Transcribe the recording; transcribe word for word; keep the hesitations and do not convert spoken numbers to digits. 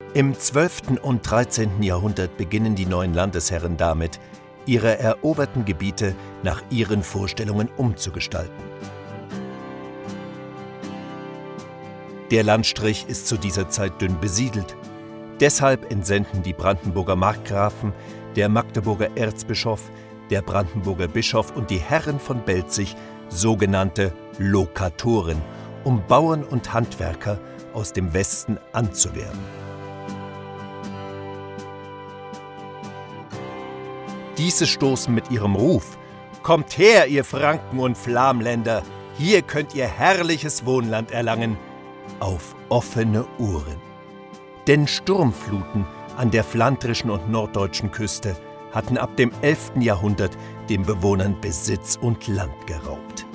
Im zwölften und dreizehnten Jahrhundert beginnen die neuen Landesherren damit, ihre eroberten Gebiete nach ihren Vorstellungen umzugestalten. Der Landstrich ist zu dieser Zeit dünn besiedelt. Deshalb entsenden die Brandenburger Markgrafen, der Magdeburger Erzbischof, der Brandenburger Bischof und die Herren von Belzig sogenannte Lokatoren, um Bauern und Handwerker aus dem Westen anzuwerben. Diese stoßen mit ihrem Ruf: „Kommt her, ihr Franken und Flamländer, hier könnt ihr herrliches Wohnland erlangen", auf offene Ohren. Denn Sturmfluten an der flandrischen und norddeutschen Küste hatten ab dem elften Jahrhundert den Bewohnern Besitz und Land geraubt.